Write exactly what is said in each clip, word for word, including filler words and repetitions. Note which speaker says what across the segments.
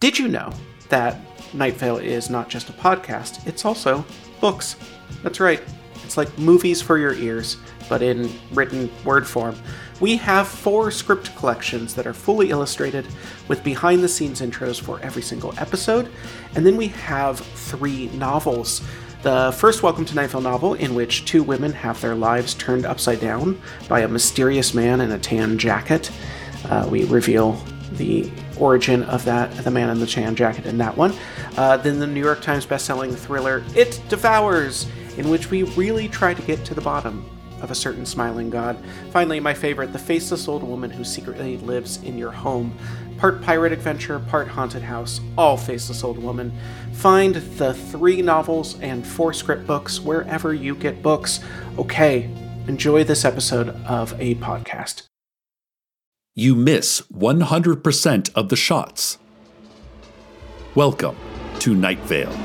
Speaker 1: Did you know that Night Vale is not just a podcast, it's also books? That's right. It's like movies for your ears, but in written word form. We have four script collections that are fully illustrated with behind-the-scenes intros for every single episode, and then we have three novels. The first Welcome to Night Vale novel, in which two women have their lives turned upside down by a mysterious man in a tan jacket. Uh, we reveal the origin of that, the man in the tan jacket in that one. Uh, then the New York Times bestselling thriller It Devours, in which we really try to get to the bottom of a certain smiling god. Finally, my favorite, The Faceless Old Woman Who Secretly Lives in Your Home. Part pirate adventure, part haunted house, all Faceless Old Woman. Find the three novels and four script books wherever you get books. Okay, enjoy this episode of a podcast.
Speaker 2: You miss one hundred percent of the shots. Welcome to Night Vale.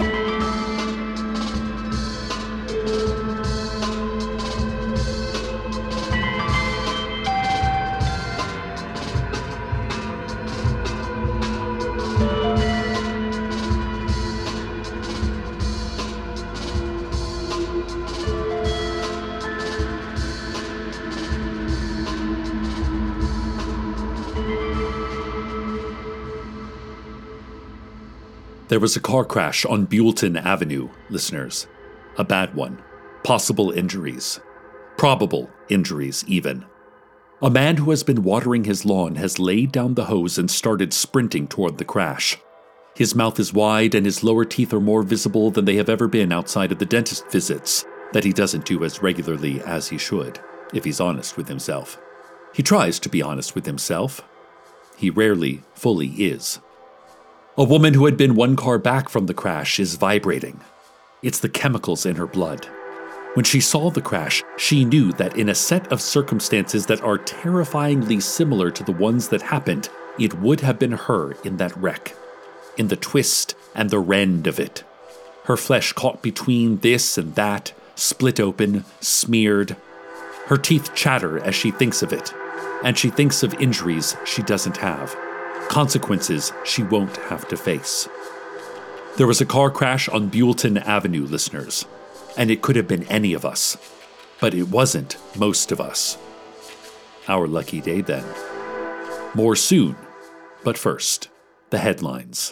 Speaker 2: There was a car crash on Buellton Avenue, listeners. A bad one. Possible injuries. Probable injuries, even. A man who has been watering his lawn has laid down the hose and started sprinting toward the crash. His mouth is wide and his lower teeth are more visible than they have ever been outside of the dentist visits that he doesn't do as regularly as he should, if he's honest with himself. He tries to be honest with himself. He rarely fully is. A woman who had been one car back from the crash is vibrating. It's the chemicals in her blood. When she saw the crash, she knew that in a set of circumstances that are terrifyingly similar to the ones that happened, it would have been her in that wreck. In the twist and the rend of it. Her flesh caught between this and that, split open, smeared. Her teeth chatter as she thinks of it, and she thinks of injuries she doesn't have. Consequences she won't have to face. There was a car crash on Buellton Avenue, listeners, and it could have been any of us, but it wasn't most of us. Our lucky day then. More soon, but first, the headlines.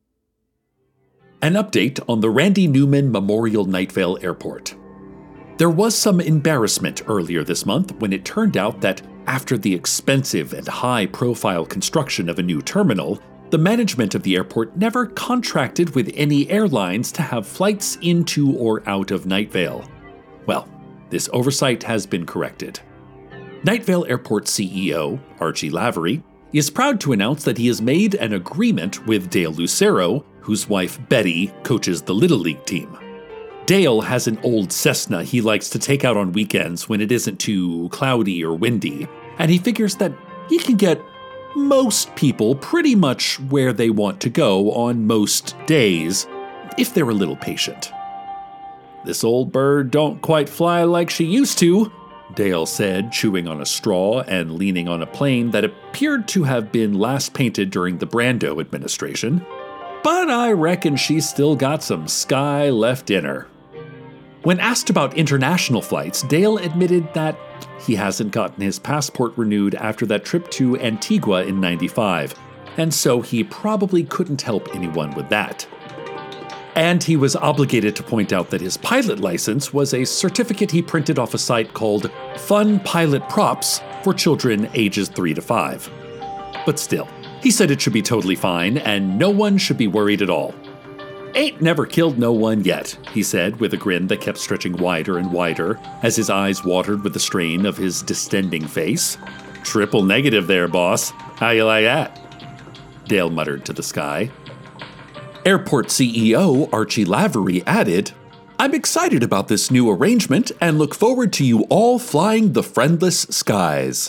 Speaker 2: An update on the Randy Newman Memorial Night Vale Airport. There was some embarrassment earlier this month when it turned out that after the expensive and high-profile construction of a new terminal, the management of the airport never contracted with any airlines to have flights into or out of Night Vale. Well, this oversight has been corrected. Night Vale Airport C E O, Archie Lavery, is proud to announce that he has made an agreement with Dale Lucero, whose wife Betty coaches the Little League team. Dale has an old Cessna he likes to take out on weekends when it isn't too cloudy or windy, and he figures that he can get most people pretty much where they want to go on most days, if they're a little patient. "This old bird don't quite fly like she used to," Dale said, chewing on a straw and leaning on a plane that appeared to have been last painted during the Brando administration. "But I reckon she's still got some sky left in her." When asked about international flights, Dale admitted that he hasn't gotten his passport renewed after that trip to Antigua in ninety-five, and so he probably couldn't help anyone with that. And he was obligated to point out that his pilot license was a certificate he printed off a site called Fun Pilot Props for children ages three to five. But still, he said it should be totally fine and no one should be worried at all. "Ain't never killed no one yet," he said with a grin that kept stretching wider and wider as his eyes watered with the strain of his distending face. "Triple negative there, boss. How you like that?" Dale muttered to the sky. Airport C E O Archie Lavery added, "I'm excited about this new arrangement and look forward to you all flying the friendless skies."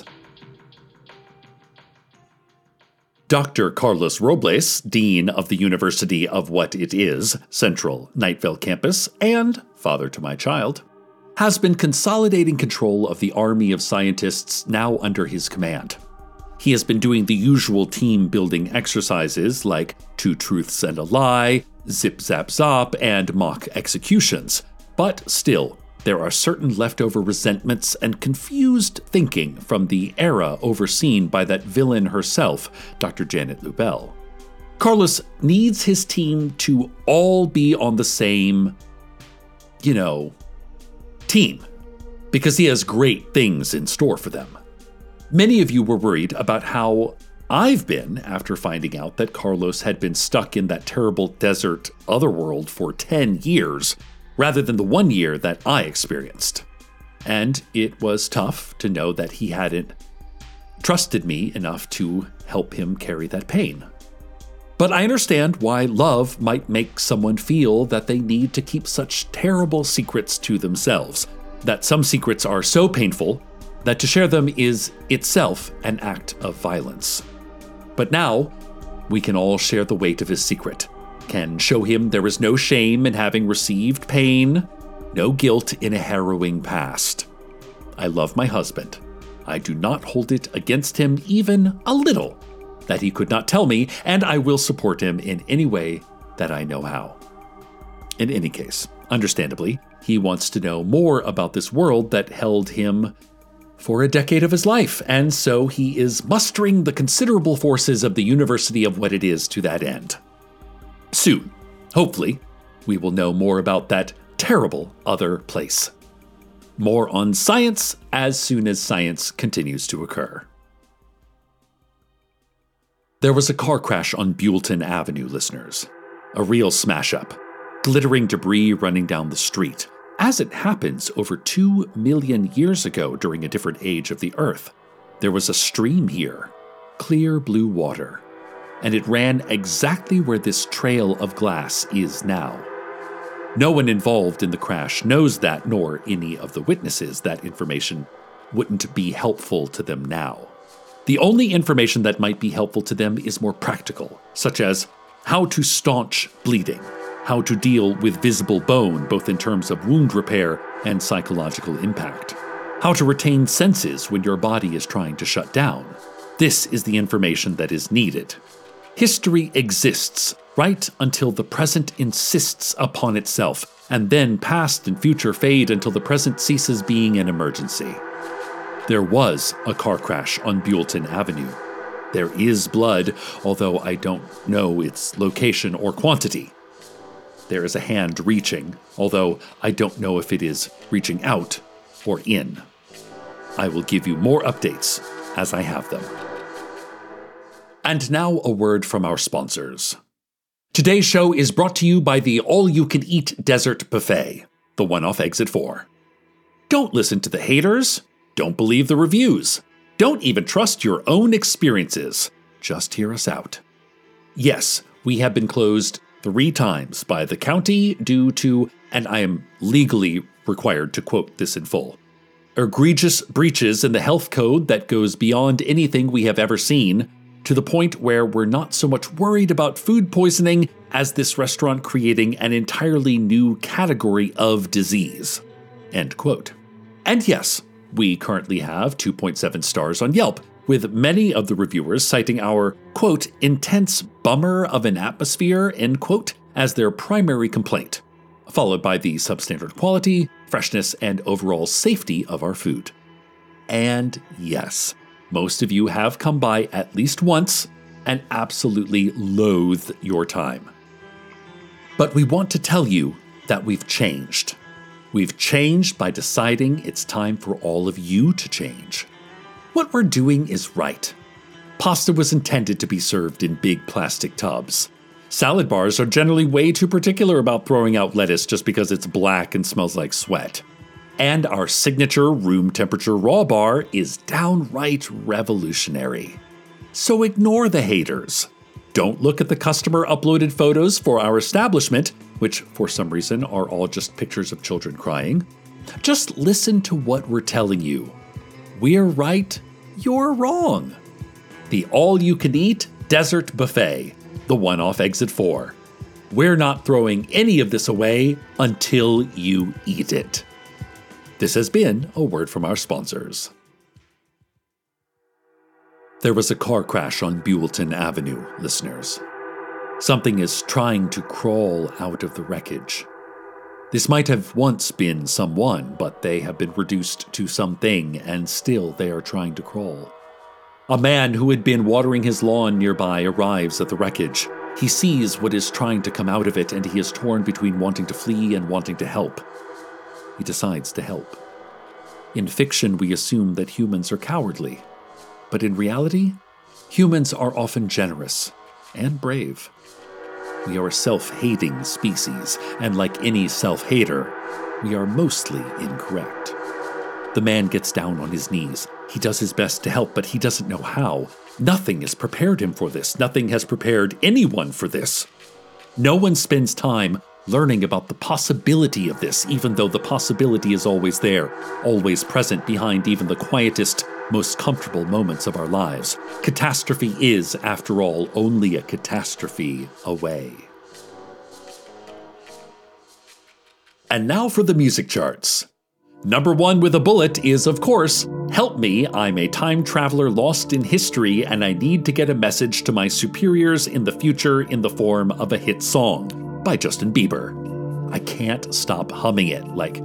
Speaker 2: Doctor Carlos Robles, Dean of the University of What It Is, Central Night Vale Campus, and father to my child, has been consolidating control of the army of scientists now under his command. He has been doing the usual team-building exercises like Two Truths and a Lie, Zip Zap Zop, and mock executions. But still, there are certain leftover resentments and confused thinking from the era overseen by that villain herself, Doctor Janet Lubell. Carlos needs his team to all be on the same, you know, team, because he has great things in store for them. Many of you were worried about how I've been after finding out that Carlos had been stuck in that terrible desert otherworld for ten years, rather than the one year that I experienced. And it was tough to know that he hadn't trusted me enough to help him carry that pain. But I understand why love might make someone feel that they need to keep such terrible secrets to themselves, that some secrets are so painful that to share them is itself an act of violence. But now, we can all share the weight of his secret, can show him there is no shame in having received pain, no guilt in a harrowing past. I love my husband. I do not hold it against him even a little that he could not tell me, and I will support him in any way that I know how. In any case, understandably, he wants to know more about this world that held him for a decade of his life, and so he is mustering the considerable forces of the University of what it is to that end. Soon, hopefully, we will know more about that terrible other place. More on science as soon as science continues to occur. There was a car crash on Buellton Avenue, listeners. A real smash-up. Glittering debris running down the street, as it happens over two million years ago during a different age of the Earth. There was a stream here, clear blue water, and it ran exactly where this trail of glass is now. No one involved in the crash knows that, nor any of the witnesses. That information wouldn't be helpful to them now. The only information that might be helpful to them is more practical, such as how to staunch bleeding, how to deal with visible bone, both in terms of wound repair and psychological impact, how to retain senses when your body is trying to shut down. This is the information that is needed. History exists right until the present insists upon itself, and then past and future fade until the present ceases being an emergency. There was a car crash on Buellton Avenue. There is blood, although I don't know its location or quantity. There is a hand reaching, although I don't know if it is reaching out or in. I will give you more updates as I have them. And now a word from our sponsors. Today's show is brought to you by the all-you-can-eat dessert buffet, the one off Exit four. Don't listen to the haters. Don't believe the reviews. Don't even trust your own experiences. Just hear us out. Yes, we have been closed three times by the county due to, and I am legally required to quote this in full, egregious breaches in the health code that goes beyond anything we have ever seen, to the point where we're not so much worried about food poisoning as this restaurant creating an entirely new category of disease. End quote. And yes, we currently have two point seven stars on Yelp, with many of the reviewers citing our, quote, intense bummer of an atmosphere, end quote, as their primary complaint, followed by the substandard quality, freshness, and overall safety of our food. And yes, most of you have come by at least once and absolutely loathe your time. But we want to tell you that we've changed. We've changed by deciding it's time for all of you to change. What we're doing is right. Pasta was intended to be served in big plastic tubs. Salad bars are generally way too particular about throwing out lettuce just because it's black and smells like sweat. And our signature room temperature raw bar is downright revolutionary. So ignore the haters. Don't look at the customer uploaded photos for our establishment, which for some reason are all just pictures of children crying. Just listen to what we're telling you. We're right, you're wrong. The all-you-can-eat dessert buffet, the one off Exit four. We're not throwing any of this away until you eat it. This has been a word from our sponsors. There was a car crash on Buellton Avenue, listeners. Something is trying to crawl out of the wreckage. This might have once been someone, but they have been reduced to something, and still they are trying to crawl. A man who had been watering his lawn nearby arrives at the wreckage. He sees what is trying to come out of it, and he is torn between wanting to flee and wanting to help. He decides to help. In fiction, we assume that humans are cowardly. But in reality, humans are often generous and brave. We are a self-hating species, and like any self-hater, we are mostly incorrect. The man gets down on his knees. He does his best to help, but he doesn't know how. Nothing has prepared him for this. Nothing has prepared anyone for this. No one spends time learning about the possibility of this, even though the possibility is always there, always present behind even the quietest, most comfortable moments of our lives. Catastrophe is, after all, only a catastrophe away. And now for the music charts. Number one with a bullet is, of course, Help Me, I'm a time traveler lost in history and I need to get a message to my superiors in the future in the form of a hit song by Justin Bieber. I can't stop humming it, like...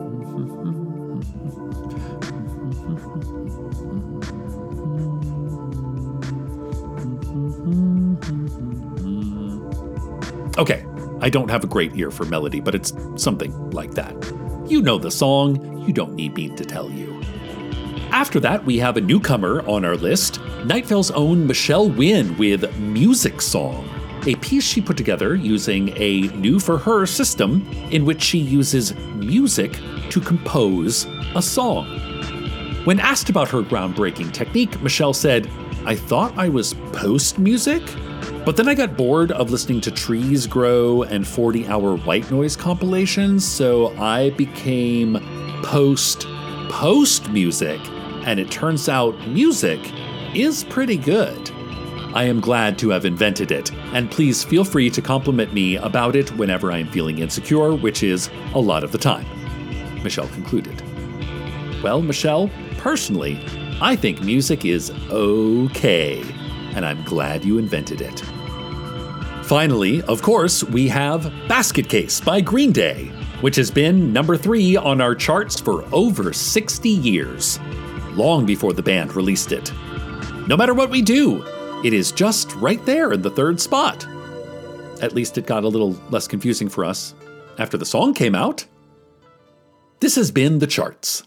Speaker 2: Okay, I don't have a great ear for melody, but it's something like that. You know the song, you don't need me to tell you. After that, we have a newcomer on our list, Night Vale's own Michelle Wynn with Music Song, a piece she put together using a new-for-her system in which she uses music to compose a song. When asked about her groundbreaking technique, Michelle said, "I thought I was post-music, but then I got bored of listening to trees grow and forty-hour white noise compilations, so I became post-post music, and it turns out music is pretty good. I am glad to have invented it, and please feel free to compliment me about it whenever I am feeling insecure, which is a lot of the time," Michelle concluded. Well, Michelle, personally, I think music is okay, and I'm glad you invented it. Finally, of course, we have Basket Case by Green Day, which has been number three on our charts for over sixty years, long before the band released it. No matter what we do, it is just right there in the third spot. At least it got a little less confusing for us after the song came out. This has been The Charts.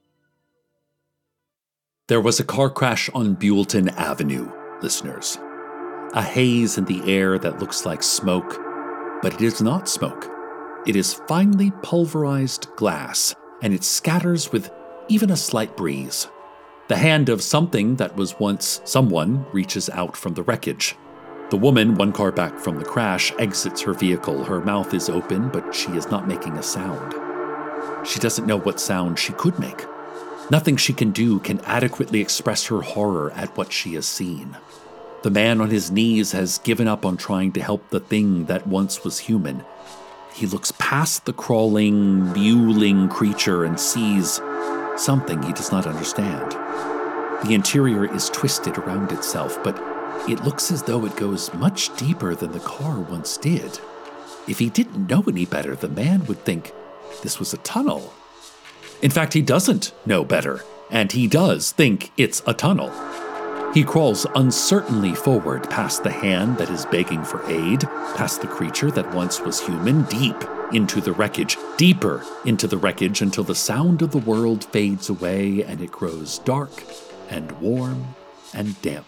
Speaker 2: There was a car crash on Buellton Avenue, listeners. A haze in the air that looks like smoke, but it is not smoke. It is finely pulverized glass, and it scatters with even a slight breeze. The hand of something that was once someone reaches out from the wreckage. The woman, one car back from the crash, exits her vehicle. Her mouth is open, but she is not making a sound. She doesn't know what sound she could make. Nothing she can do can adequately express her horror at what she has seen. The man on his knees has given up on trying to help the thing that once was human. He looks past the crawling, mewling creature and sees something he does not understand. The interior is twisted around itself, but it looks as though it goes much deeper than the car once did. If he didn't know any better, the man would think this was a tunnel. In fact, he doesn't know better, and he does think it's a tunnel. He crawls uncertainly forward past the hand that is begging for aid, past the creature that once was human, deep into the wreckage, deeper into the wreckage until the sound of the world fades away and it grows dark and warm and damp.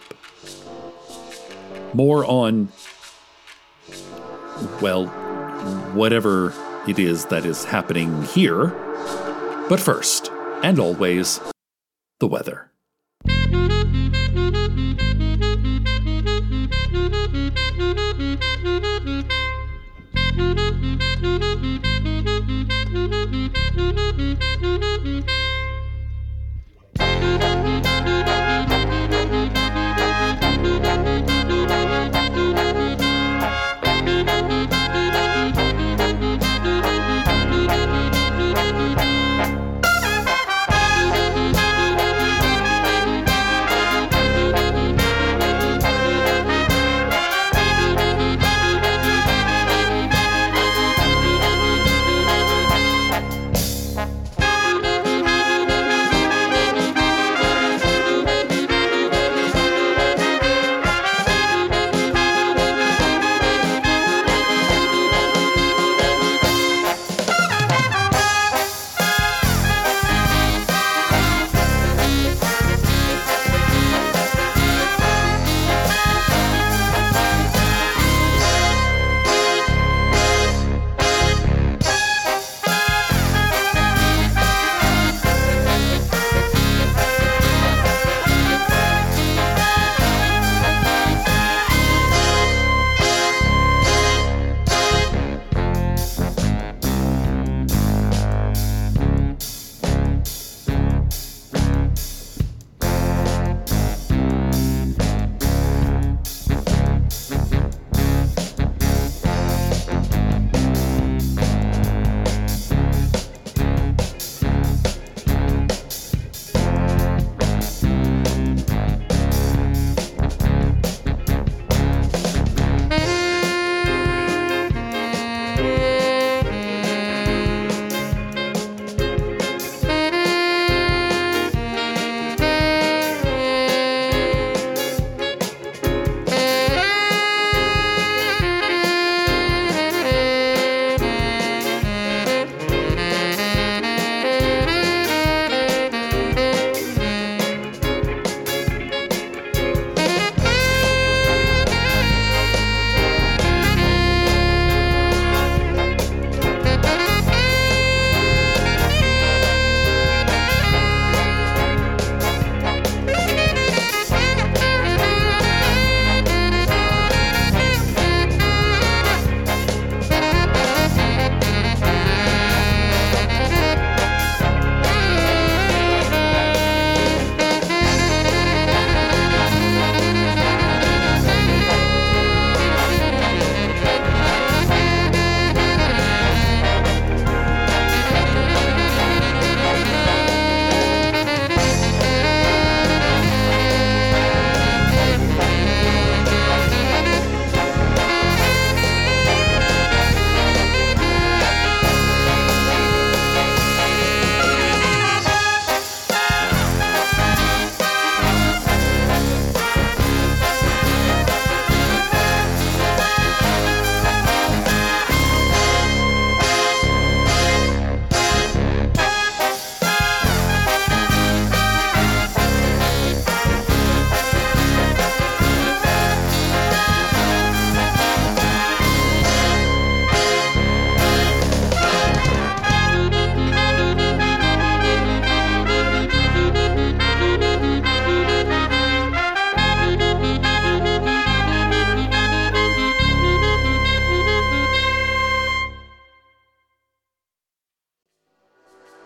Speaker 2: More on, well, whatever it is that is happening here. But first, and always, the weather.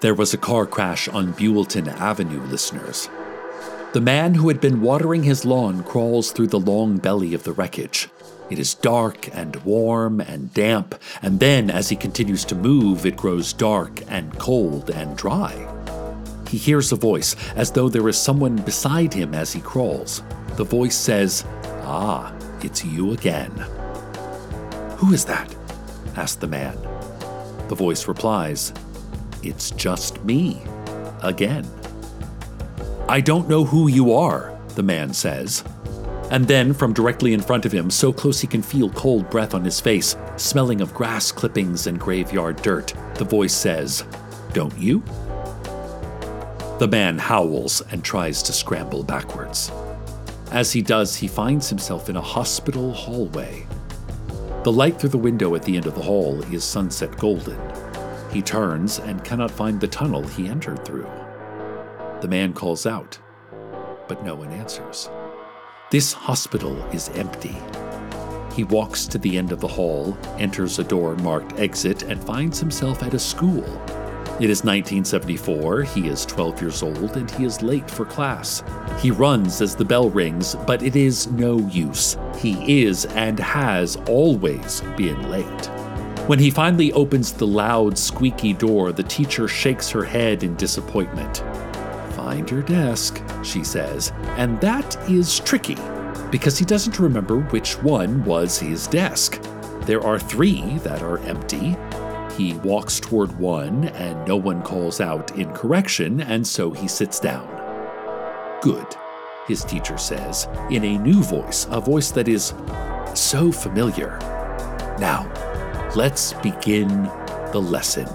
Speaker 2: There was a car crash on Buellton Avenue, listeners. The man who had been watering his lawn crawls through the long belly of the wreckage. It is dark and warm and damp, and then as he continues to move, it grows dark and cold and dry. He hears a voice, as though there is someone beside him as he crawls. The voice says, "Ah, it's you again." "Who is that?" asks the man. The voice replies, "It's just me, again." "I don't know who you are," the man says. And then, from directly in front of him, so close he can feel cold breath on his face, smelling of grass clippings and graveyard dirt, the voice says, "Don't you?" The man howls and tries to scramble backwards. As he does, he finds himself in a hospital hallway. The light through the window at the end of the hall is sunset golden. He turns and cannot find the tunnel he entered through. The man calls out, but no one answers. This hospital is empty. He walks to the end of the hall, enters a door marked exit, and finds himself at a school. It is nineteen seventy-four, he is twelve years old, and he is late for class. He runs as the bell rings, but it is no use. He is and has always been late. When he finally opens the loud, squeaky door, the teacher shakes her head in disappointment. "Find your desk," she says, and that is tricky, because he doesn't remember which one was his desk. There are three that are empty. He walks toward one, and no one calls out in correction, and so he sits down. "Good," his teacher says, in a new voice, a voice that is so familiar. "Now, let's begin the lesson."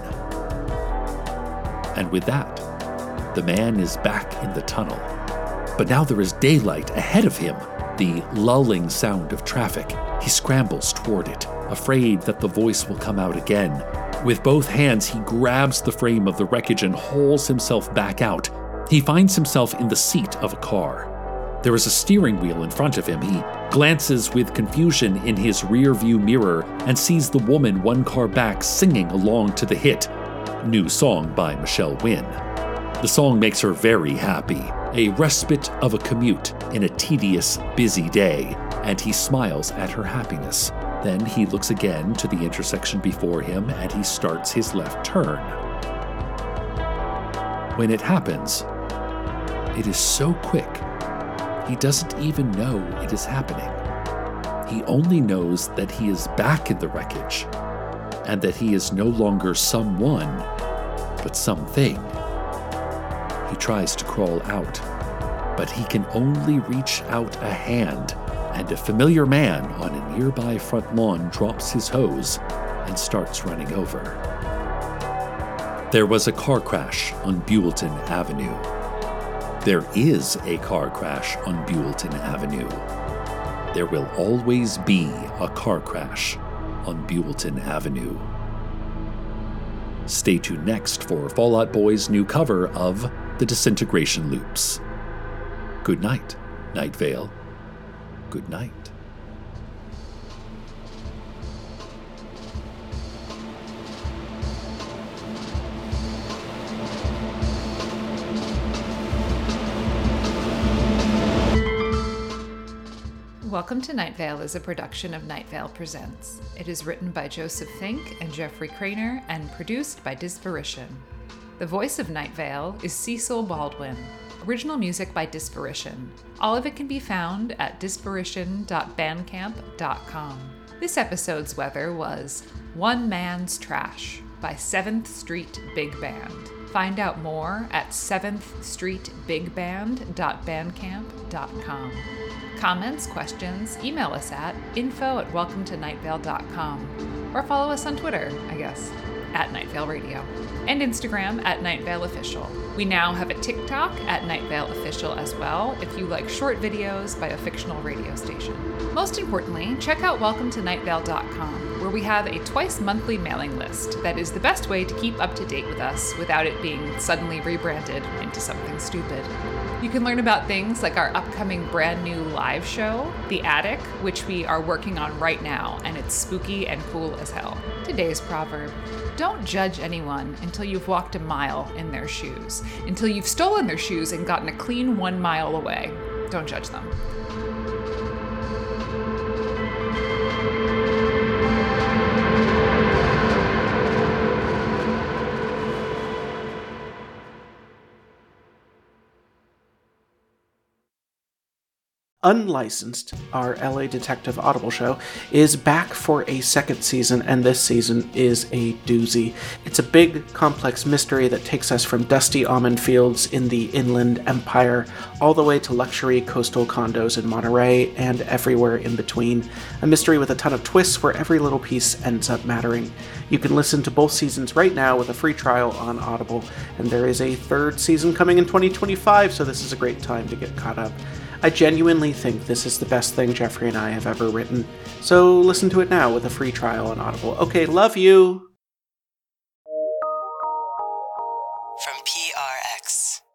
Speaker 2: And with that, the man is back in the tunnel. But now there is daylight ahead of him, the lulling sound of traffic. He scrambles toward it, afraid that the voice will come out again. With both hands, he grabs the frame of the wreckage and hauls himself back out. He finds himself in the seat of a car. There is a steering wheel in front of him. He glances with confusion in his rear-view mirror and sees the woman one car back singing along to the hit, new song by Michelle Wynn. The song makes her very happy, a respite of a commute in a tedious, busy day, and he smiles at her happiness. Then he looks again to the intersection before him and he starts his left turn. When it happens, it is so quick, he doesn't even know it is happening. He only knows that he is back in the wreckage, and that he is no longer someone, but something. He tries to crawl out, but he can only reach out a hand, and a familiar man on a nearby front lawn drops his hose and starts running over. There was a car crash on Buellton Avenue. There is a car crash on Buellton Avenue. There will always be a car crash on Buellton Avenue. Stay tuned next for Fall Out Boy's new cover of The Disintegration Loops. Good night, Night Vale. Good night.
Speaker 3: Welcome to Night Vale is a production of Night Vale Presents. It is written by Joseph Fink and Jeffrey Craner and produced by Disparition. The voice of Night Vale is Cecil Baldwin. Original music by Disparition. All of it can be found at disparition dot bandcamp dot com. This episode's weather was One Man's Trash by seventh Street Big Band. Find out more at seventh street big band dot bandcamp dot com. Comments, questions, email us at info at welcome to night vale dot com or follow us on Twitter, I guess, at Night Vale Radio, and Instagram at Night Vale Official. We now have a TikTok at Night Vale Official as well, if you like short videos by a fictional radio station. Most importantly, check out welcome to night vale dot com, where we have a twice monthly mailing list that is the best way to keep up to date with us without it being suddenly rebranded into something stupid. You can learn about things like our upcoming brand new live show, The Attic, which we are working on right now, and it's spooky and cool as hell. Today's proverb: Don't judge anyone until you've walked a mile in their shoes, until you've stolen their shoes and gotten a clean one mile away. Don't judge them.
Speaker 1: Unlicensed, our L A Detective Audible show, is back for a second season, and this season is a doozy. It's a big, complex mystery that takes us from dusty almond fields in the Inland Empire all the way to luxury coastal condos in Monterey and everywhere in between. A mystery with a ton of twists where every little piece ends up mattering. You can listen to both seasons right now with a free trial on Audible, and there is a third season coming in twenty twenty-five, so this is a great time to get caught up. I genuinely think this is the best thing Jeffrey and I have ever written, so listen to it now with a free trial on Audible. Okay, love you!
Speaker 4: From P R X.